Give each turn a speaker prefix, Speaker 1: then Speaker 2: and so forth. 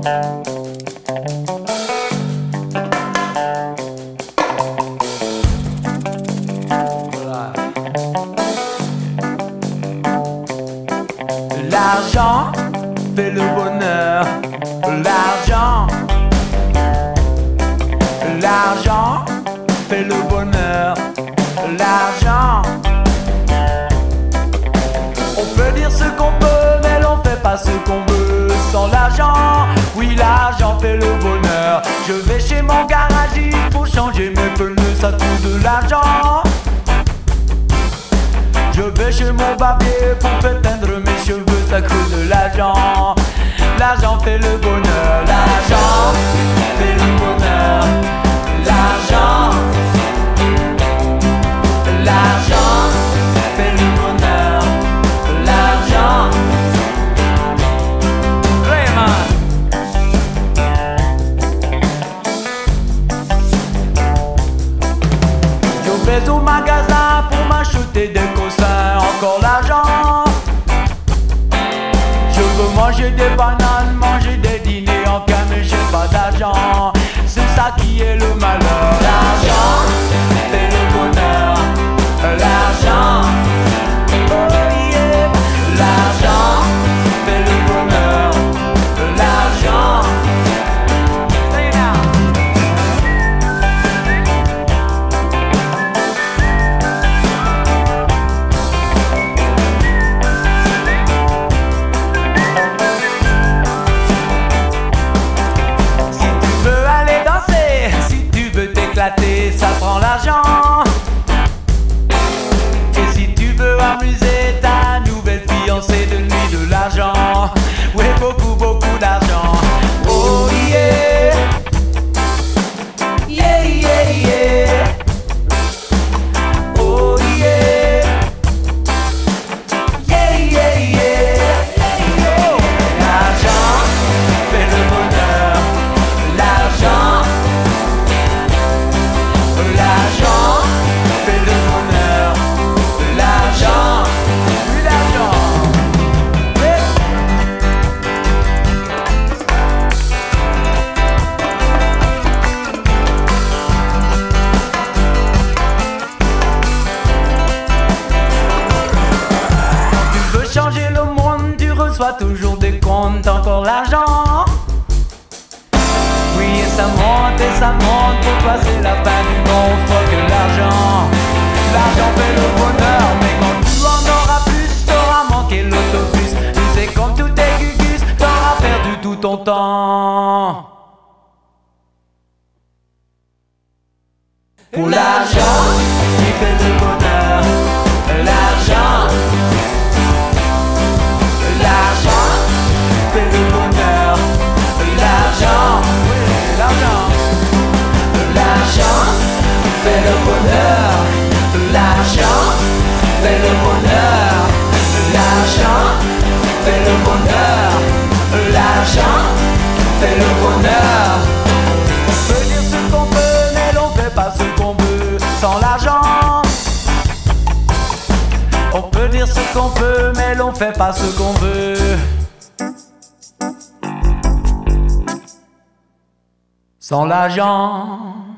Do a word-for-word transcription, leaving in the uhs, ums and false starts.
Speaker 1: L'argent fait le bonheur. L'argent, l'argent fait le bonheur. L'argent, on peut dire ce qu'on peut, mais l'on fait pas ce qu'on veut. Sans l'argent, oui, l'argent fait le bonheur. Je vais chez mon garagiste pour changer mes pneus, ça coûte de l'argent. Je vais chez mon barbier pour faire teindre mes cheveux, ça coûte de l'argent. L'argent fait le bonheur. L'argent fait le bonheur. L'argent, l'argent fait le bonheur. L'argent, vraiment. Je vais au magasin pour m'acheter des cossins. Encore l'argent. Je veux manger des bananes, manger des dîners en canne, mais j'ai pas d'argent. C'est ça qui est le malheur. L'argent fait le bonheur. L'argent, oh yeah. L'argent fait le bonheur. L'argent, say it now. Si tu veux aller danser, si tu veux t'éclater, ça prend l'argent. Et si tu veux amuser ta nouvelle fiancée de nuit, de l'argent. Oui, beaucoup, beaucoup d'argent. Oh yeah. Yeah, yeah, yeah. Oh yeah. Yeah, yeah, yeah. Oh. L'argent fait le bonheur. L'argent, l'argent fait le bonheur. L'argent, oui, l'argent. Oui. Tu veux changer le monde, tu reçois toujours des comptes, encore l'argent. Oui, et ça monte et ça monte, pour toi c'est la fin du monde, faut que l'argent. L'argent fait le bonheur, mais quand tu en auras plus, t'auras manqué l'autobus. Tu sais comme tout est gugus, t'auras perdu tout ton temps. Pour l'argent, qui fait le bonheur. L'argent, l'argent fait le bonheur. L'argent, oui, l'argent. L'argent fait le bonheur. L'argent fait le bonheur. L'argent fait le bonheur. L'argent fait le bonheur. On peut dire ce qu'on peut, mais l'on fait pas ce qu'on veut. Sans l'argent, on peut dire ce qu'on peut, mais l'on fait pas ce qu'on veut. Sans l'argent.